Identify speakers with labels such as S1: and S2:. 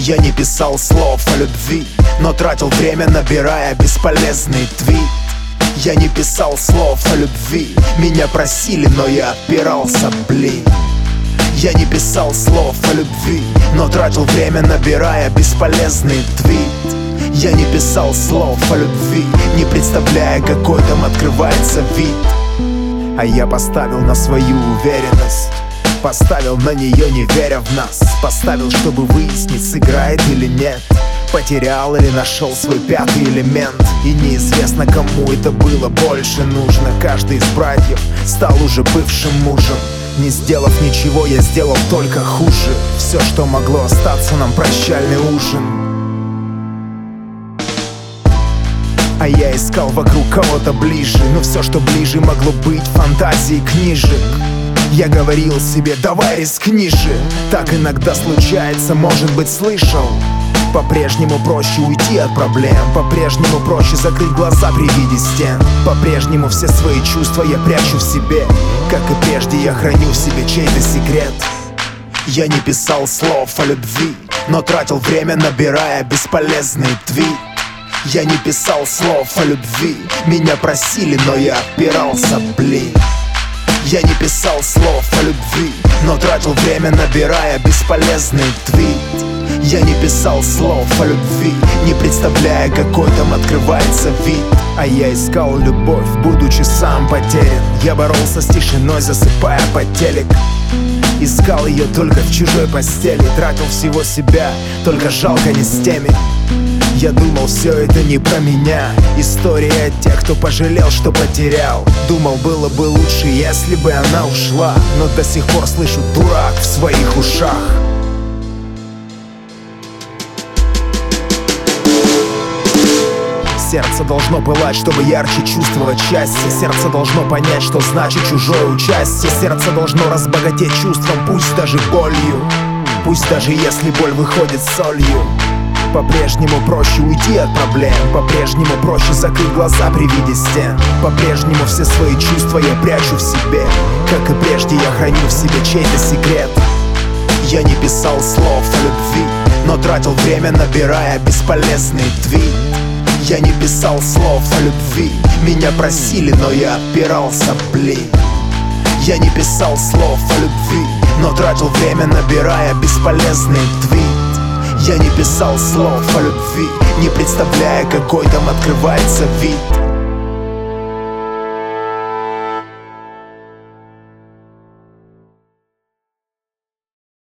S1: Я не писал слов о любви, но тратил время, набирая бесполезный твит. Я не писал слов о любви, меня просили, но я отпирался, блин. Я не писал слов о любви, но тратил время, набирая бесполезный твит. Я не писал слов о любви, не представляя, какой там открывается вид. А я поставил на свою уверенность, поставил на нее, не веря в нас. Поставил, чтобы выяснить, сыграет или нет, потерял или нашел свой пятый элемент. И неизвестно, кому это было больше нужно. Каждый из братьев стал уже бывшим мужем. Не сделав ничего, я сделал только хуже. Все, что могло остаться, нам прощальный ужин. А я искал вокруг кого-то ближе, но все, что ближе, могло быть фантазией книжек. Я говорил себе, давай рискни же. Так иногда случается, может быть, слышал. По-прежнему проще уйти от проблем, по-прежнему проще закрыть глаза при виде стен. По-прежнему все свои чувства я прячу в себе, как и прежде я храню в себе чей-то секрет. Я не писал слов о любви, но тратил время, набирая бесполезный твит. Я не писал слов о любви, меня просили, но я отпирался, блин. Я не писал слов о любви, но тратил время, набирая бесполезный твит. Я не писал слов о любви, не представляя, какой там открывается вид. А я искал любовь, будучи сам потерян. Я боролся с тишиной, засыпая под телек. Искал ее только в чужой постели, тратил всего себя, только жалко не с теми. Я думал, все это не про меня, история тех, кто пожалел, что потерял. Думал, было бы лучше, если бы она ушла, но до сих пор слышу дурак в своих ушах. Сердце должно пылать, чтобы ярче чувствовать счастье. Сердце должно понять, что значит чужое участие. Сердце должно разбогатеть чувством, пусть даже болью. Пусть даже если боль выходит солью. По-прежнему проще уйти от проблем, по-прежнему проще закрыть глаза при виде стен. По-прежнему все свои чувства я прячу в себе, как и прежде я храню в себе чей-то секрет. Я не писал слов о любви, но тратил время, набирая бесполезный твит. Я не писал слов о любви, меня просили, но я отпирался, блин. Я не писал слов о любви, но тратил время, набирая бесполезный твит. Я не писал слов о любви, не представляя, какой там открывается вид.